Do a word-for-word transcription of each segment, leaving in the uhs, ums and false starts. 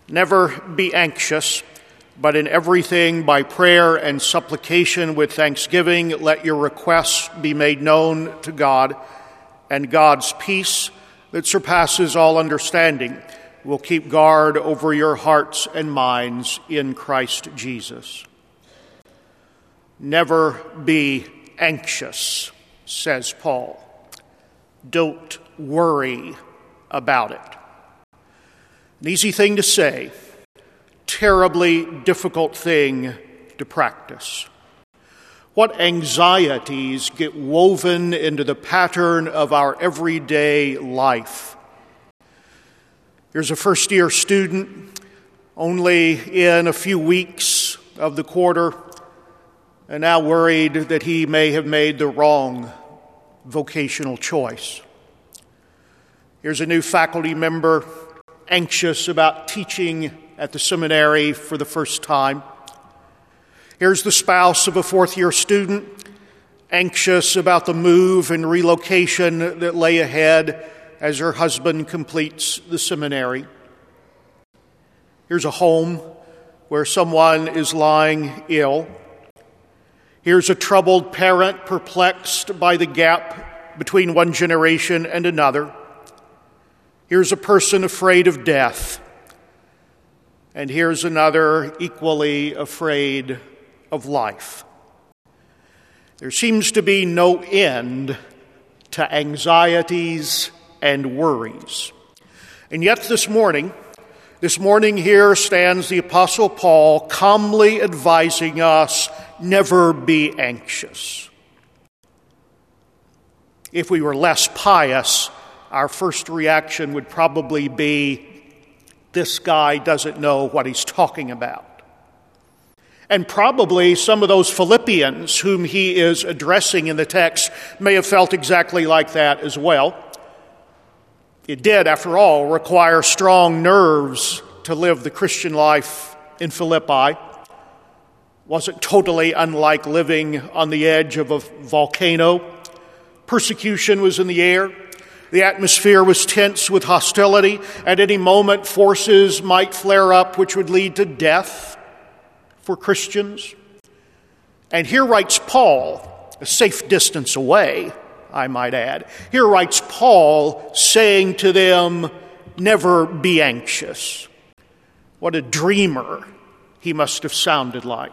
Never be anxious, but in everything by prayer and supplication with thanksgiving, let your requests be made known to God, and God's peace that surpasses all understanding will keep guard over your hearts and minds in Christ Jesus. Never be anxious, says Paul. Don't worry about it. An easy thing to say, terribly difficult thing to practice. What anxieties get woven into the pattern of our everyday life. Here's a first-year student, only in a few weeks of the quarter, and now worried that he may have made the wrong vocational choice. Here's a new faculty member, anxious about teaching at the seminary for the first time. Here's the spouse of a fourth-year student, anxious about the move and relocation that lay ahead as her husband completes the seminary. Here's a home where someone is lying ill. Here's a troubled parent perplexed by the gap between one generation and another. Here's a person afraid of death. And here's another equally afraid of life. There seems to be no end to anxieties and worries. And yet this morning, this morning here stands the Apostle Paul calmly advising us, never be anxious. If we were less pious, our first reaction would probably be, this guy doesn't know what he's talking about. And probably some of those Philippians whom he is addressing in the text may have felt exactly like that as well. It did, after all, require strong nerves to live the Christian life in Philippi. Wasn't totally unlike living on the edge of a volcano. Persecution was in the air. The atmosphere was tense with hostility. At any moment, forces might flare up which would lead to death for Christians. And here writes Paul, a safe distance away, I might add. Here writes Paul saying to them, never be anxious. What a dreamer he must have sounded like.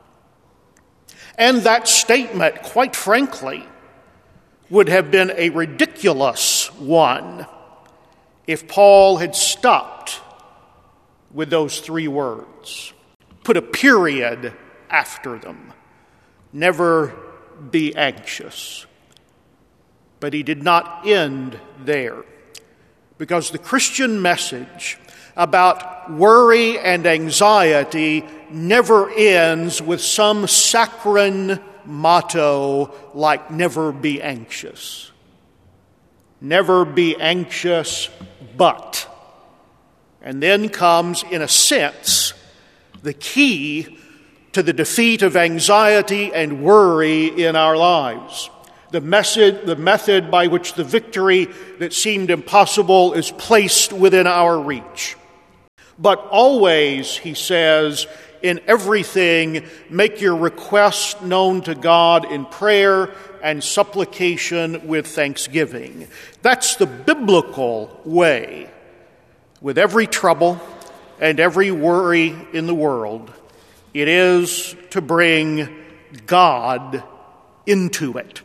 And that statement, quite frankly, would have been a ridiculous one if Paul had stopped with those three words, put a period after them. Never be anxious. But he did not end there, because the Christian message about worry and anxiety never ends with some saccharine motto like never be anxious. Never be anxious, but. And then comes, in a sense, the key to the defeat of anxiety and worry in our lives. The method, the method by which the victory that seemed impossible is placed within our reach. But always, he says, in everything, make your requests known to God in prayer and supplication with thanksgiving. That's the biblical way. With every trouble and every worry in the world, it is to bring God into it.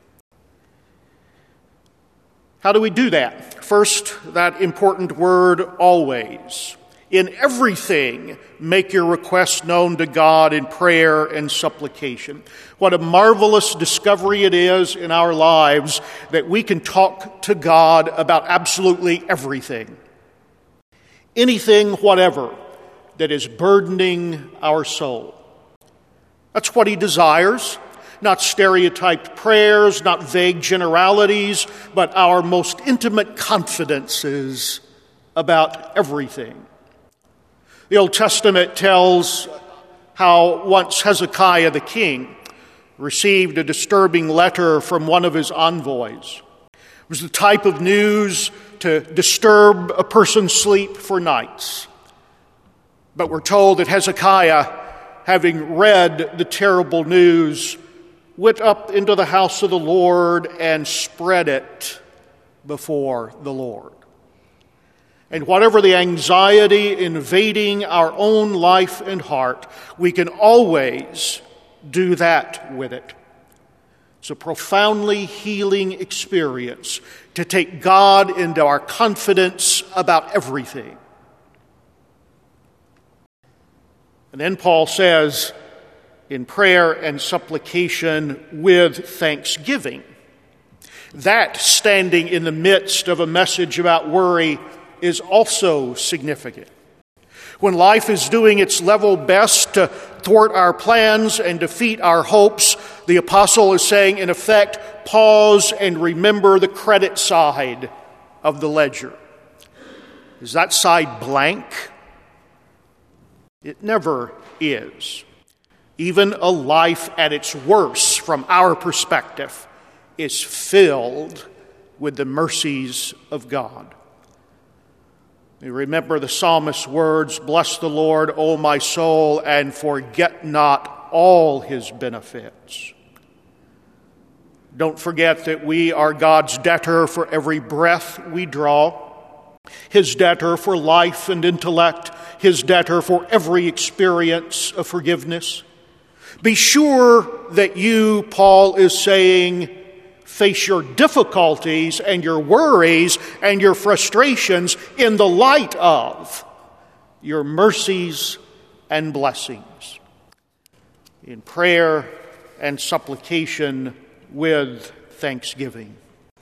How do we do that? First, that important word, always. In everything, make your requests known to God in prayer and supplication. What a marvelous discovery it is in our lives that we can talk to God about absolutely everything. Anything, whatever, that is burdening our soul. That's what he desires. Not stereotyped prayers, not vague generalities, but our most intimate confidences about everything. The Old Testament tells how once Hezekiah the king received a disturbing letter from one of his envoys. It was the type of news to disturb a person's sleep for nights. But we're told that Hezekiah, having read the terrible news, went up into the house of the Lord and spread it before the Lord. And whatever the anxiety invading our own life and heart, we can always do that with it. It's a profoundly healing experience to take God into our confidence about everything. And then Paul says, in prayer and supplication with thanksgiving. That, standing in the midst of a message about worry, is also significant. When life is doing its level best to thwart our plans and defeat our hopes, the apostle is saying, in effect, pause and remember the credit side of the ledger. Is that side blank? It never is. Even a life at its worst, from our perspective, is filled with the mercies of God. You remember the psalmist's words, "Bless the Lord, O my soul, and forget not all his benefits." Don't forget that we are God's debtor for every breath we draw, his debtor for life and intellect, his debtor for every experience of forgiveness. Be sure that you, Paul is saying, face your difficulties and your worries and your frustrations in the light of your mercies and blessings. In prayer and supplication with thanksgiving.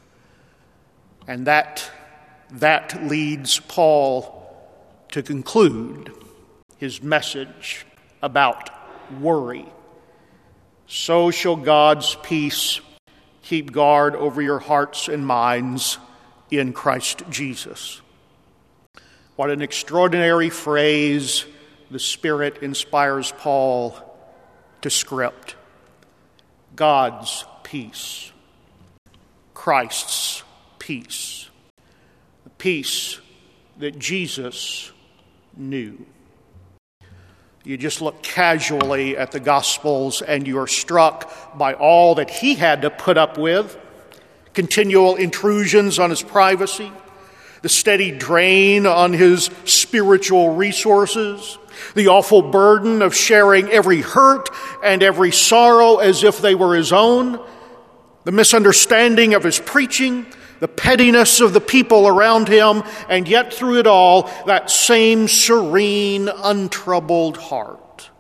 And that, that leads Paul to conclude his message about worry. So shall God's peace keep guard over your hearts and minds in Christ Jesus. What an extraordinary phrase the Spirit inspires Paul to script. God's peace. Christ's peace. The peace that Jesus knew. You just look casually at the Gospels and you are struck by all that he had to put up with. Continual intrusions on his privacy, the steady drain on his spiritual resources, the awful burden of sharing every hurt and every sorrow as if they were his own, the misunderstanding of his preaching, the pettiness of the people around him, and yet through it all, that same serene, untroubled heart.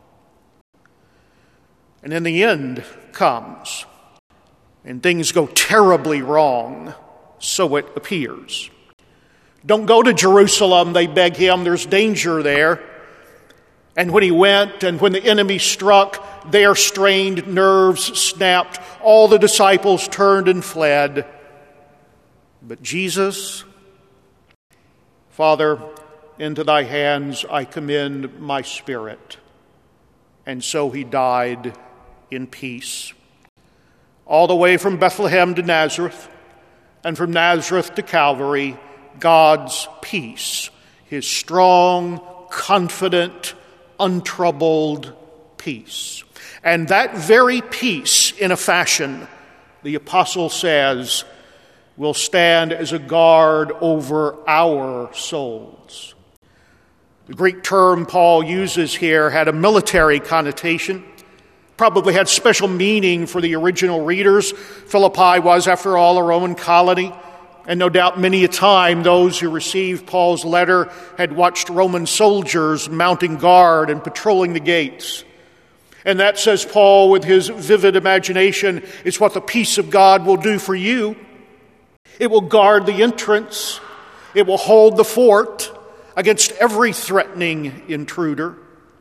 And then the end comes, and things go terribly wrong, so it appears. Don't go to Jerusalem, they beg him, there's danger there. And when he went, and when the enemy struck, their strained nerves snapped, all the disciples turned and fled. But Jesus, Father, into thy hands I commend my spirit. And so he died in peace. All the way from Bethlehem to Nazareth, and from Nazareth to Calvary, God's peace, his strong, confident, untroubled peace. And that very peace, in a fashion, the apostle says, will stand as a guard over our souls. The Greek term Paul uses here had a military connotation, probably had special meaning for the original readers. Philippi was, after all, a Roman colony, and no doubt many a time those who received Paul's letter had watched Roman soldiers mounting guard and patrolling the gates. And that, says Paul with his vivid imagination, is what the peace of God will do for you. It will guard the entrance. It will hold the fort against every threatening intruder.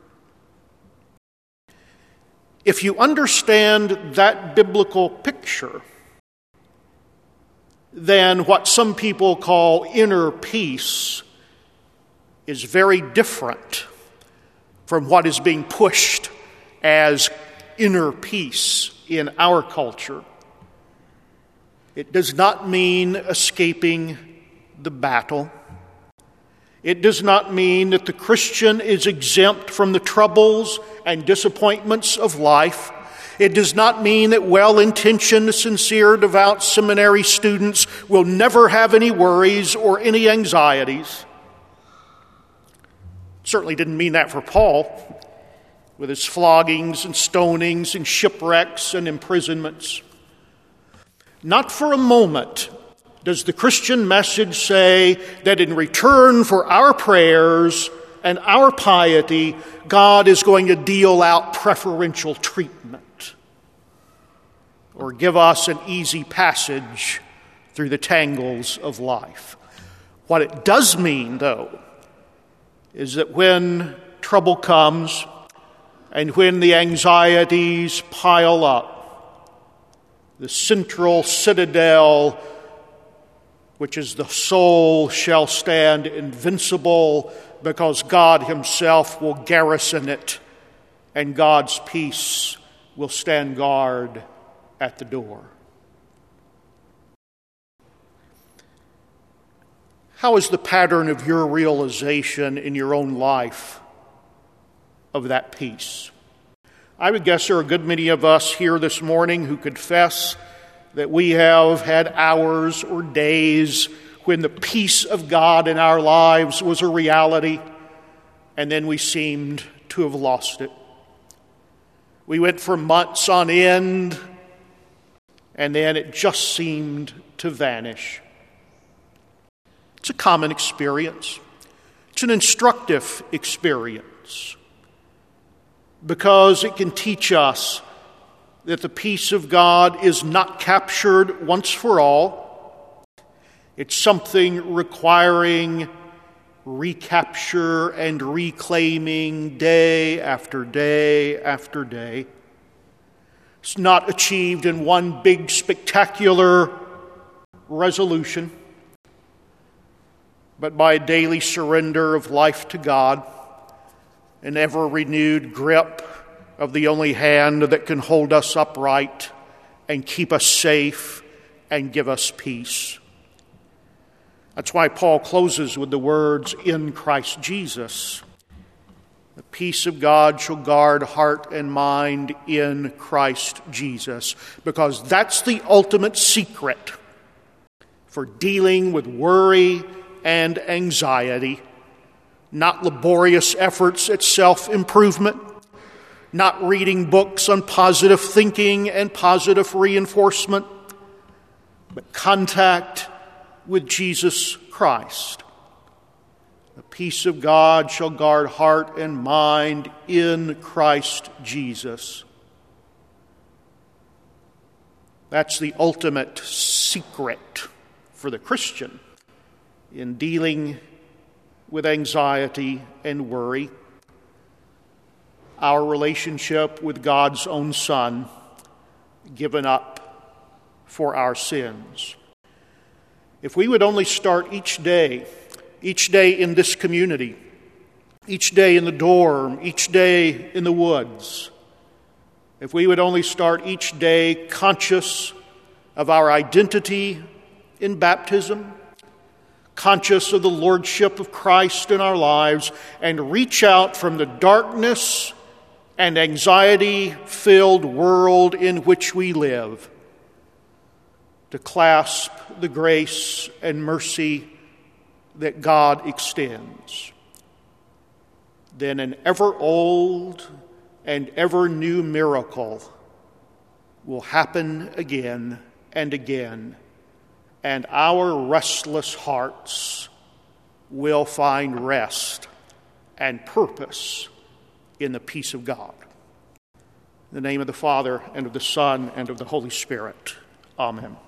If you understand that biblical picture, then what some people call inner peace is very different from what is being pushed as inner peace in our culture. It does not mean escaping the battle. It does not mean that the Christian is exempt from the troubles and disappointments of life. It does not mean that well-intentioned, sincere, devout seminary students will never have any worries or any anxieties. It certainly didn't mean that for Paul, with his floggings and stonings and shipwrecks and imprisonments. Not for a moment does the Christian message say that in return for our prayers and our piety, God is going to deal out preferential treatment or give us an easy passage through the tangles of life. What it does mean, though, is that when trouble comes and when the anxieties pile up, the central citadel, which is the soul, shall stand invincible because God himself will garrison it, and God's peace will stand guard at the door. How is the pattern of your realization in your own life of that peace? I would guess there are a good many of us here this morning who confess that we have had hours or days when the peace of God in our lives was a reality, and then we seemed to have lost it. We went for months on end, and then it just seemed to vanish. It's a common experience. It's an instructive experience because it can teach us that the peace of God is not captured once for all. It's something requiring recapture and reclaiming day after day after day. It's not achieved in one big spectacular resolution, but by a daily surrender of life to God, an ever-renewed grip of the only hand that can hold us upright and keep us safe and give us peace. That's why Paul closes with the words, "In Christ Jesus, the peace of God shall guard heart and mind in Christ Jesus," because that's the ultimate secret for dealing with worry and anxiety, not laborious efforts at self-improvement, not reading books on positive thinking and positive reinforcement, but contact with Jesus Christ. The peace of God shall guard heart and mind in Christ Jesus. That's the ultimate secret for the Christian in dealing with anxiety and worry. Our relationship with God's own Son, given up for our sins. If we would only start each day, each day in this community, each day in the dorm, each day in the woods, if we would only start each day conscious of our identity in baptism, conscious of the lordship of Christ in our lives, and reach out from the darkness and anxiety-filled world in which we live to clasp the grace and mercy that God extends, then an ever-old and ever-new miracle will happen again and again, and our restless hearts will find rest and purpose in the peace of God. In the name of the Father, and of the Son, and of the Holy Spirit. Amen.